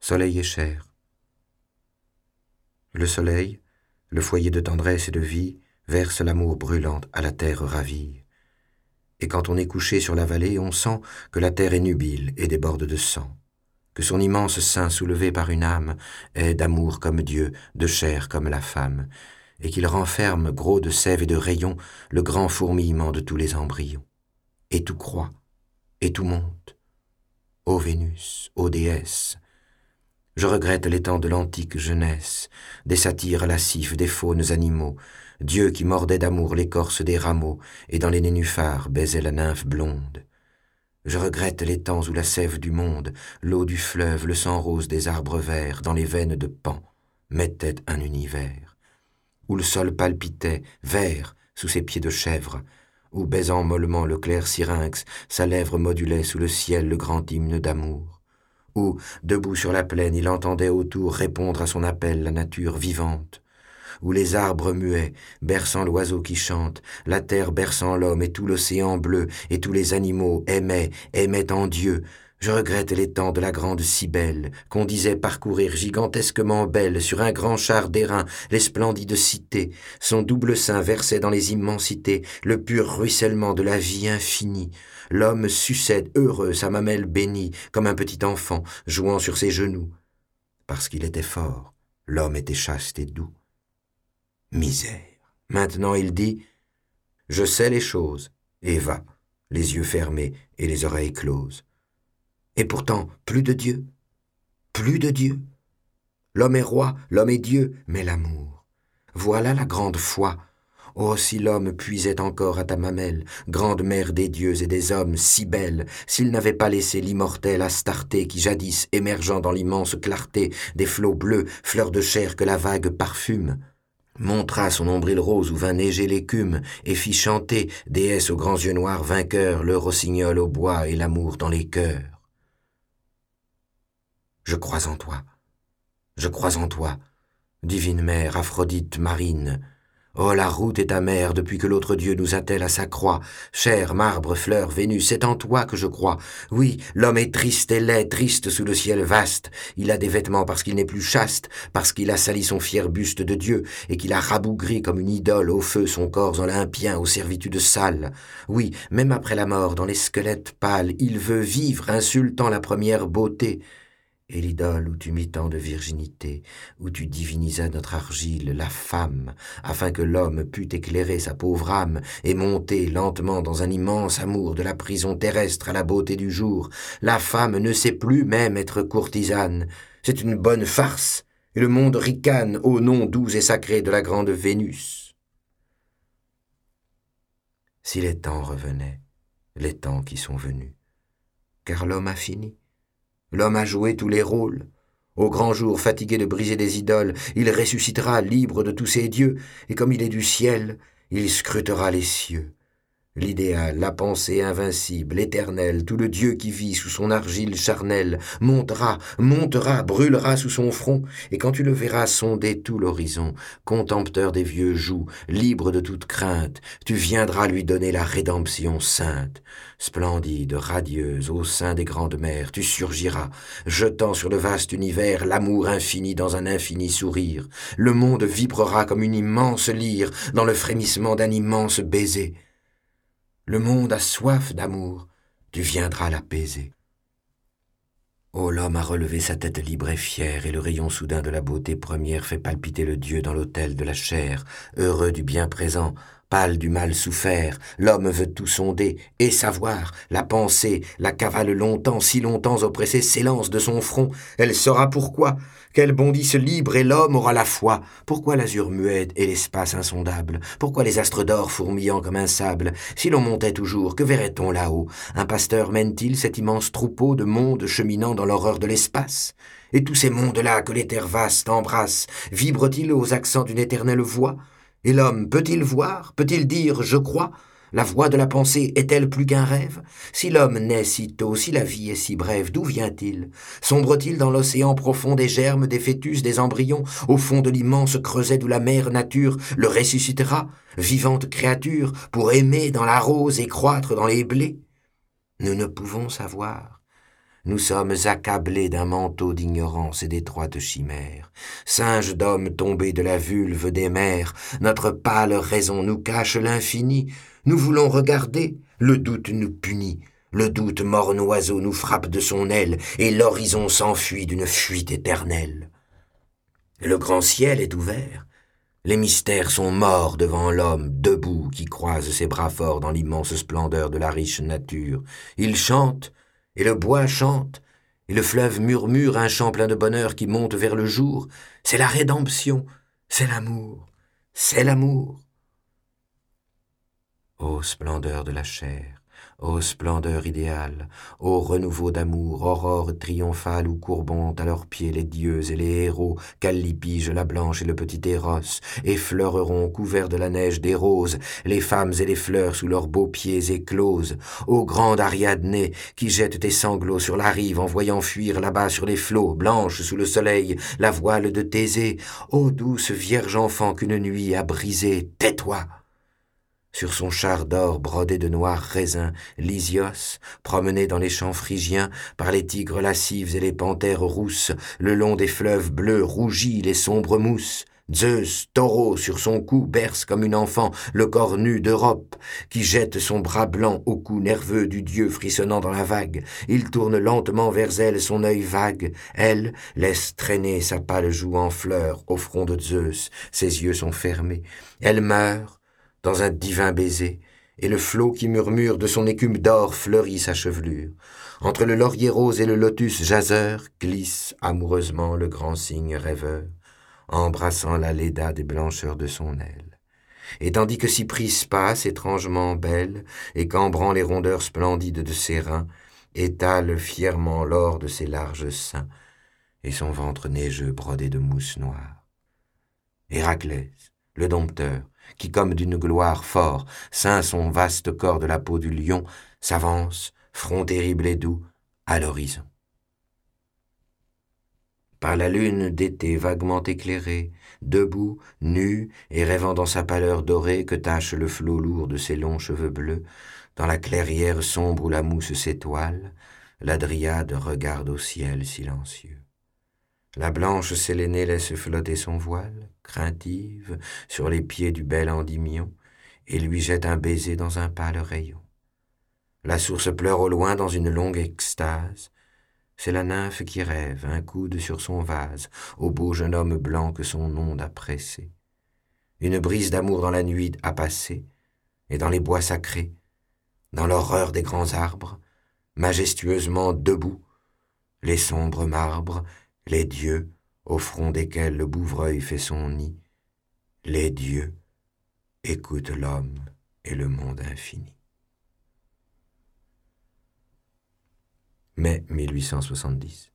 soleil et chair. Le soleil, le foyer de tendresse et de vie, verse l'amour brûlante à la terre ravie. Et quand on est couché sur la vallée, on sent que la terre est nubile et déborde de sang, que son immense sein soulevé par une âme est d'amour comme Dieu, de chair comme la femme, et qu'il renferme, gros de sève et de rayons, le grand fourmillement de tous les embryons. Et tout croît, et tout monte. Ô Vénus, ô déesse, je regrette les temps de l'antique jeunesse, des satyres lascifs, des faunes animaux, Dieu qui mordait d'amour l'écorce des rameaux, et dans les nénuphars baisait la nymphe blonde. Je regrette les temps où la sève du monde, l'eau du fleuve, le sang rose des arbres verts, dans les veines de Pan, mettait un univers, où le sol palpitait, vert, sous ses pieds de chèvre, où, baisant mollement le clair syrinx, sa lèvre modulait sous le ciel le grand hymne d'amour, où, debout sur la plaine, il entendait autour répondre à son appel la nature vivante, où les arbres muets, berçant l'oiseau qui chante, la terre berçant l'homme et tout l'océan bleu, et tous les animaux aimaient en Dieu. Je regrette les temps de la grande Cybèle, qu'on disait parcourir gigantesquement belle sur un grand char d'airain les splendides cités. Son double sein versait dans les immensités le pur ruissellement de la vie infinie. L'homme suçait heureux sa mamelle bénie, comme un petit enfant jouant sur ses genoux. Parce qu'il était fort, l'homme était chaste et doux. Misère. Maintenant il dit « Je sais les choses » et va, les yeux fermés et les oreilles closes. Et pourtant, plus de Dieu, plus de Dieu. L'homme est roi, l'homme est Dieu, mais l'amour. Voilà la grande foi. Oh, si l'homme puisait encore à ta mamelle, grande mère des dieux et des hommes, si belle, s'il n'avait pas laissé l'immortelle Astarté qui jadis, émergeant dans l'immense clarté des flots bleus, fleurs de chair que la vague parfume, montra son nombril rose où vint neiger l'écume et fit chanter, déesse aux grands yeux noirs vainqueurs, le rossignol au bois et l'amour dans les cœurs. Je crois en toi, divine mère, Aphrodite marine. Oh, la route est amère depuis que l'autre Dieu nous attelle à sa croix. Chair, marbre, fleur, Vénus, c'est en toi que je crois. Oui, l'homme est triste et laid, triste sous le ciel vaste. Il a des vêtements parce qu'il n'est plus chaste, parce qu'il a sali son fier buste de Dieu, et qu'il a rabougri comme une idole au feu son corps olympien aux servitudes sales. Oui, même après la mort, dans les squelettes pâles, il veut vivre, insultant la première beauté. Et l'idole où tu mis tant de virginité, où tu divinisas notre argile, la femme, afin que l'homme pût éclairer sa pauvre âme et monter lentement dans un immense amour de la prison terrestre à la beauté du jour, la femme ne sait plus même être courtisane. C'est une bonne farce, et le monde ricane au nom doux et sacré de la grande Vénus. Si les temps revenaient, les temps qui sont venus, car l'homme a fini. L'homme a joué tous les rôles. Au grand jour, fatigué de briser des idoles, il ressuscitera libre de tous ses dieux, et comme il est du ciel, il scrutera les cieux. L'idéal, la pensée invincible, éternelle, tout le Dieu qui vit sous son argile charnelle, montera, brûlera sous son front, et quand tu le verras sonder tout l'horizon, contempteur des vieux jougs, libre de toute crainte, tu viendras lui donner la rédemption sainte. Splendide, radieuse, au sein des grandes mers, tu surgiras, jetant sur le vaste univers l'amour infini dans un infini sourire. Le monde vibrera comme une immense lyre dans le frémissement d'un immense baiser. Le monde a soif d'amour, tu viendras l'apaiser. Oh, l'homme a relevé sa tête libre et fière, et le rayon soudain de la beauté première fait palpiter le Dieu dans l'autel de la chair, heureux du bien présent, pâle du mal souffert. L'homme veut tout sonder et savoir, la pensée la cavale longtemps, si longtemps oppressée s'élance de son front. Elle saura pourquoi, qu'elle bondisse libre et l'homme aura la foi. Pourquoi l'azur muet et l'espace insondable? Pourquoi les astres d'or fourmillant comme un sable? Si l'on montait toujours, que verrait-on là-haut? Un pasteur mène-t-il cet immense troupeau de mondes cheminant dans l'horreur de l'espace? Et tous ces mondes-là que les terres vastes embrassent, vibrent-ils aux accents d'une éternelle voix? Et l'homme peut-il voir, peut-il dire « je crois » ? La voix de la pensée est-elle plus qu'un rêve? Si l'homme naît si tôt, si la vie est si brève, d'où vient-il? Sombre-t-il dans l'océan profond des germes, des fœtus, des embryons, au fond de l'immense creuset d'où la mère nature le ressuscitera, vivante créature, pour aimer dans la rose et croître dans les blés? Nous ne pouvons savoir. Nous sommes accablés d'un manteau d'ignorance et d'étroites chimères. Singes d'hommes tombés de la vulve des mers, notre pâle raison nous cache l'infini. Nous voulons regarder, le doute nous punit. Le doute morne oiseau nous frappe de son aile, et l'horizon s'enfuit d'une fuite éternelle. Le grand ciel est ouvert. Les mystères sont morts devant l'homme debout qui croise ses bras forts dans l'immense splendeur de la riche nature. Il chante, et le bois chante, et le fleuve murmure un chant plein de bonheur qui monte vers le jour. C'est la rédemption, c'est l'amour, c'est l'amour. Ô splendeur de la chair, ô splendeur idéale, ô renouveau d'amour, aurore triomphale où courbont à leurs pieds les dieux et les héros, Callipyge la blanche et le petit Éros, effleureront couverts de la neige des roses, les femmes et les fleurs sous leurs beaux pieds écloses. Ô grande Ariadné, qui jette tes sanglots sur la rive en voyant fuir là-bas sur les flots, blanche sous le soleil, la voile de Thésée. Ô douce vierge enfant qu'une nuit a brisée, tais-toi! Sur son char d'or brodé de noirs raisins, Lysios, promené dans les champs phrygiens, par les tigres lascives et les panthères rousses, le long des fleuves bleus rougit les sombres mousses. Zeus, taureau, sur son cou, berce comme une enfant le corps nu d'Europe, qui jette son bras blanc au cou nerveux du dieu frissonnant dans la vague. Il tourne lentement vers elle son œil vague. Elle laisse traîner sa pâle joue en fleurs au front de Zeus. Ses yeux sont fermés. Elle meurt dans un divin baiser, et le flot qui murmure de son écume d'or fleurit sa chevelure. Entre le laurier rose et le lotus jaseur glisse amoureusement le grand cygne rêveur, embrassant la Léda des blancheurs de son aile. Et tandis que Cypris passe étrangement belle, et cambrant les rondeurs splendides de ses reins, étale fièrement l'or de ses larges seins, et son ventre neigeux brodé de mousse noire. Héraclès, le dompteur, qui comme d'une gloire fort ceint son vaste corps de la peau du lion, s'avance, front terrible et doux, à l'horizon. Par la lune d'été vaguement éclairée, debout, nu et rêvant dans sa pâleur dorée que tache le flot lourd de ses longs cheveux bleus, dans la clairière sombre où la mousse s'étoile, la dryade regarde au ciel silencieux. La blanche Sélénée laisse flotter son voile, craintive, sur les pieds du bel Endymion, et lui jette un baiser dans un pâle rayon. La source pleure au loin dans une longue extase. C'est la nymphe qui rêve, un coude sur son vase, au beau jeune homme blanc que son onde a pressé. Une brise d'amour dans la nuit a passé, et dans les bois sacrés, dans l'horreur des grands arbres, majestueusement debout, les sombres marbres, les dieux, au front desquels le bouvreuil fait son nid, les dieux écoutent l'homme et le monde infini. Mai 1870.